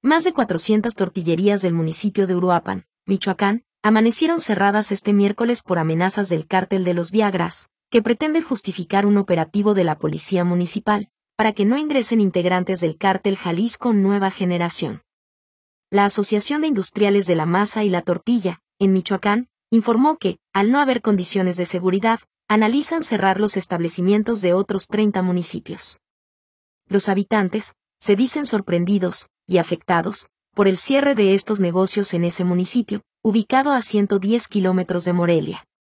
Más de 400 tortillerías del municipio de Uruapan, Michoacán, amanecieron cerradas este miércoles por amenazas del cártel de los Viagras, que pretende justificar un operativo de la policía municipal, para que no ingresen integrantes del cártel Jalisco Nueva Generación. La Asociación de Industriales de la Masa y la Tortilla, en Michoacán, informó que, al no haber condiciones de seguridad, analizan cerrar los establecimientos de otros 30 municipios. Los habitantes se dicen sorprendidos y afectados por el cierre de estos negocios en ese municipio, ubicado a 110 kilómetros de Morelia.